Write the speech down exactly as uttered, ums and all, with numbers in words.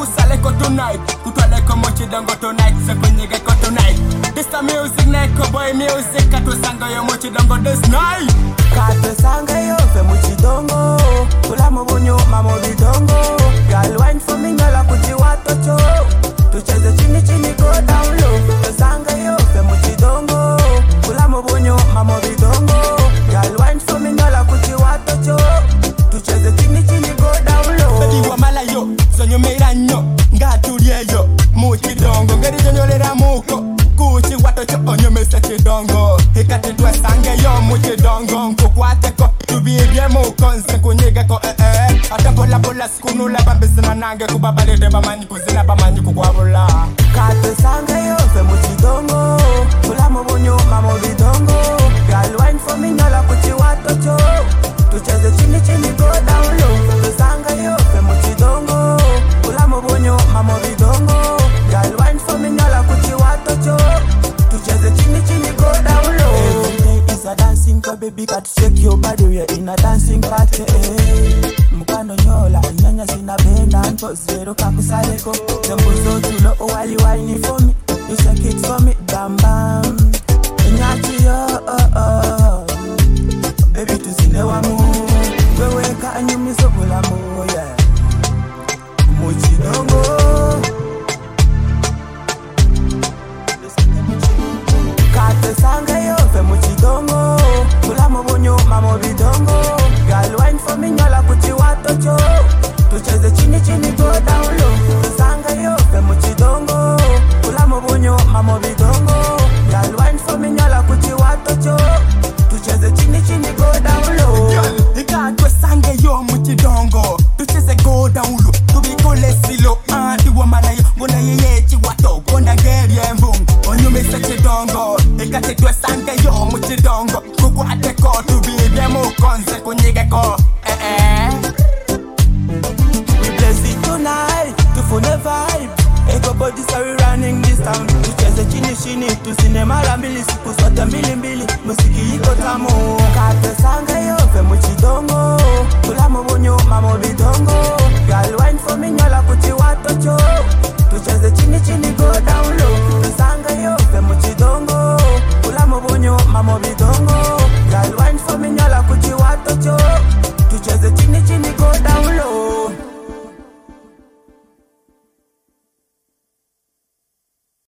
kusaleko tonight, kutwaleko mochidongo tonight, sekunyigeko tonight. This the music neko boy music, katwesanga yo mochidongo this night. Katwesanga yo fe mochidongo, kula mobonyo mamo bidongo. Girl wine for me nyola kuti watocho, tucheze chini chini go down low. Katwesanga yo fe mochidongo, kula mobonyo mamo bidongo. Girl wine for me nyola kuti watocho, tucheze chini chini go down low. Baby wa malayo, sonyo meiranyo, ngatulie yo, mochidongo. Ngeri jonyolera muko, kuchi watocho onyo mesa chidongo. Hikati twesanga yo mochidongo, nkukwateko, tubibye muko, nsekunigeko eh eh. Atapola pola sikunula bambisina nange, kubabalide bamanyi kuzina bamanyi kukwabula. Katwesanga yo fe mochidongo, kula mobonyo mamo bidongo. Girl wine for me nyola kuti watocho, tucheze chini chini go down low. Katwesanga yo fe mochidongo, kula mobonyo mamo bidongo. Girl wine for me nyola kuti watocho, tucheze chini chini go down low. Every day is a dancing for baby, got to shake your body, we're in a dancing party. Eh. Mukano nyola, nyanya zina benda, npo zero kakusaleko. Zembuzo tulo owali wine for me, you shake it for me, bam bam. Nyati yo, oh oh. Baby tuzine wa mu, wewe ka anyumi sobula mu, yeah. Mochidongo. Katwesanga yo fe mochidongo, kula mobonyo mamo bidongo. Girl wine for me nyola kuti watocho, tucheze chini chini go down low. Katwesanga yo fe mochidongo, kula mobonyo mamo bidongo. Girl wine for me nyola kuti watocho, tucheze chini chini go down low. Girl, katwesanga yo mochidongo, tucheze go down low. Tubikole silo, ah, diwa malayo, mbona yeye chiwato, gonda ngeri embung. Onyo mesa chidongo, ikate twesanga yo mochidongo. Kukwateko, tubibye muko, nsekunigeko eh eh. We bless it tonight, tufune vibe. Ego body sorry running this town. Tucheze chini chini, tusine mara mbili siku